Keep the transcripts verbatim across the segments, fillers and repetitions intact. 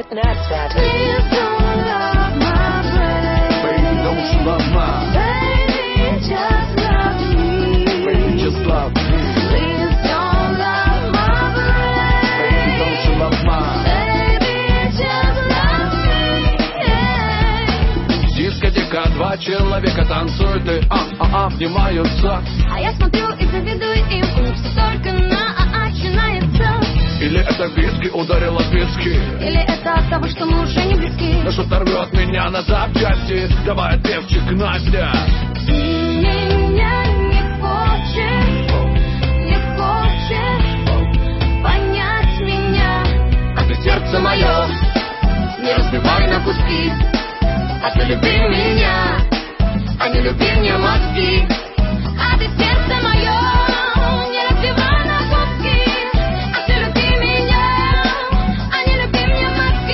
that's that. Please don't love my brain. Baby, don't you love mine? Baby, just love me. Baby, just love me. Please don't love my brain. Baby, don't you love mine? Baby, just love me. Yeah. Дискотека, два человека танцуют и а-а-а обнимаются. А я смотрю и завидую им, у них все только на а-а начинается. Или это виски ударила в виски, Или это от того, что мы уже не близки. да что-то рвет меня на запчасти. Давай, певчик, Настя. Ты меня не хочешь, не хочешь понять меня. А ты сердце мое Не разбивай на куски, а ты люби меня, а не люби мне мозги. А ты сердце мое не разбивай на куски, а ты люби меня, а не люби мне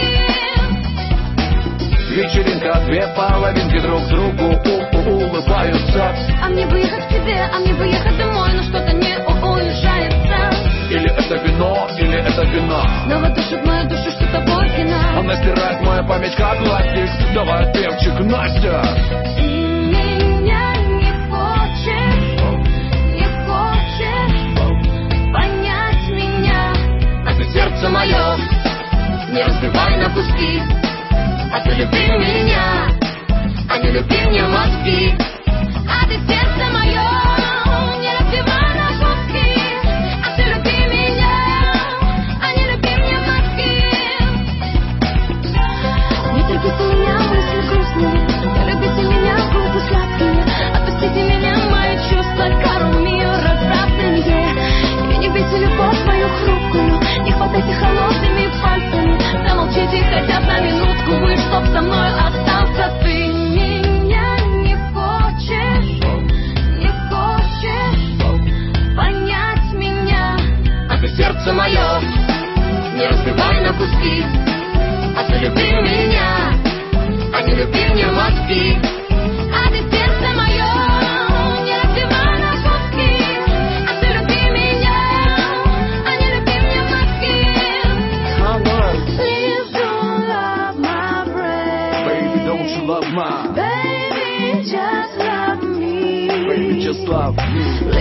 мозги. Вечеринка, две половинки друг другу у-у-у улыбаются. А мне бы ехать к тебе, а мне бы ехать домой, но что-то не уезжается. Или это вино, или это вино. Снова душит мою душу, что тобой вина. Она стирает мою память как ластик. Давай, певчик, Настя. Ты меня не хочешь, не хочешь понять меня. А ты сердце мое Не разбивай на куски, а ты люби меня, а не люби мне мозги. А ты сердце мое не разбивай на куски, а ты люби меня, а не люби мне мозги. Не терпите меня, мысли грустные, не любите меня, губы сладкие. Отпустите меня, мои чувства, кару мир развратные. И не бейте любовь мою хрупкую, не хватайте холодными пальцами. Замолчите хотя бы на минутку, вы чтоб со мной остался. Ты меня не хочешь, не хочешь понять меня. а ты сердце мое Не разбивай на куски, а ты люби меня, а не люби мне мозги. А ты сердце мое не разбивай на куски, а ты люби меня, а не люби мне мозги. Come on. Please don't love my brain. Baby, don't you love mine? Baby, just love me. Baby, just love me.